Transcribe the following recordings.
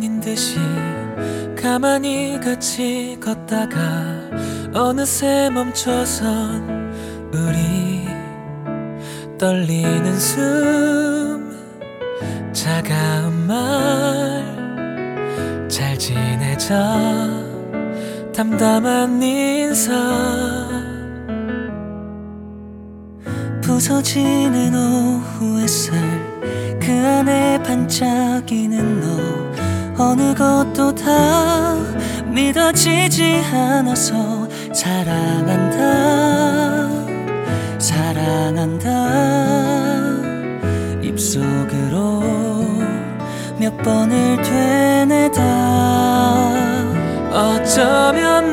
아닌 듯이 가만히 같이 걷다가 어느새 멈춰선 우리 떨리는 숨 차가운 말 잘 지내자 담담한 인사 부서지는 오후 햇살 그 안에 반짝이는 너 어느 것도 다 믿어지지 않아서 사랑한다 사랑한다 입속으로 몇 번을 되뇌다 어쩌면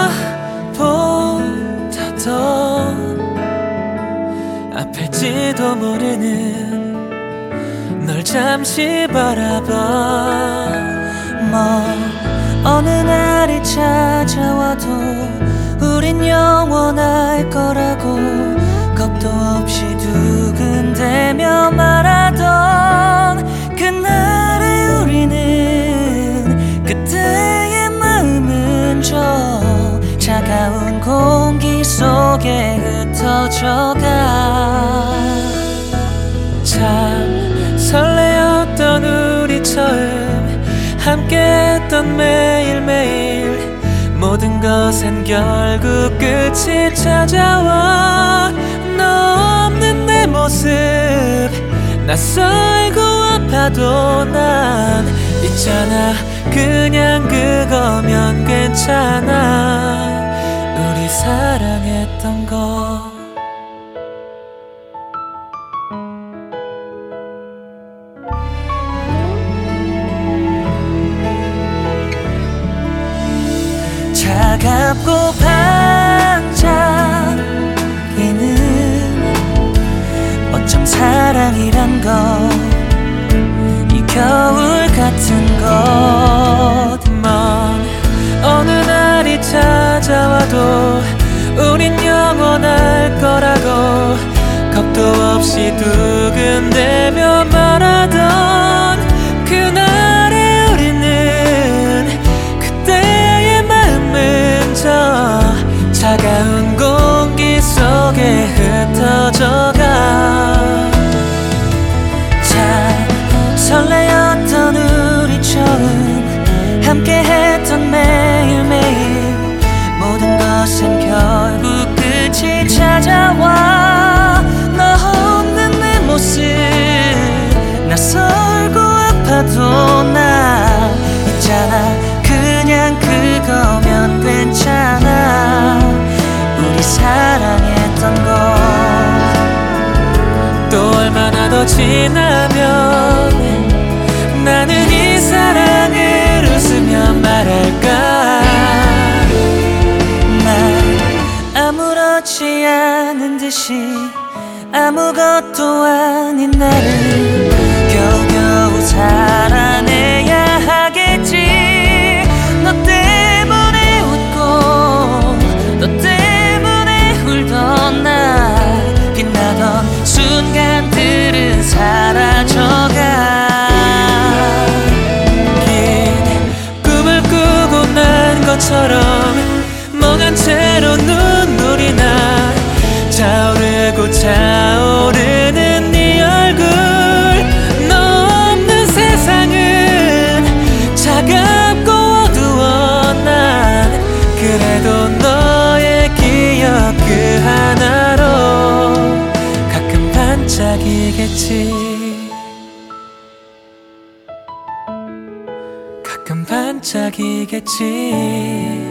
나보다 더 아플지도 모르는 널 잠시 바라봐 뭐 어느 날이 찾아와도 우린 영원할 거라고 겁도 없이 두근대며 말하던 그날의 우리는 그때의 마음은 저 차가운 공기 속에 흩어져가 참 설레었던 우리 처음 함께했던 매일매일 모든 것엔 결국 끝이 찾아와 너 없는 내 모습 낯설고 아파도 난 있잖아 그냥 그거면 괜찮아 우리 사랑했던 거 차갑고 반짝이는 어쩜 사랑이란 거 이 겨울 같은 것 먼 어느 날이 찾아와도 우린 영원할 거라고 겁도 없이 두근대며 말하던 그날의 우리는 그때의 마음은 저 차가운 공기 속에 흩어져가 참 설레었던 우리 처음 함께했던 매일매일 모든 것은 결국 끝이 찾아와 너 없는 내 모습 낯설고 아파도 나 있잖아 그냥 그거면 괜찮아 우리 사랑했던 것 또 얼마나 더 지나면 나는 이 사랑을 웃으며 말할까 난 아무렇지 않은 듯이 아무것도 아닌 나를 겨우겨우 살아내야 하겠지 너 때문에 웃고 너 때문에 울던 날 빛나던 순간들은 사라져가 긴 꿈을 꾸고 난 것처럼 멍한 채로 눈물이 나 차오르고 차오르는 네 얼굴 너 없는 세상은 차갑고 어두워 난 그래도 너의 기억 그 하나로 가끔 반짝이겠지 가끔 반짝이겠지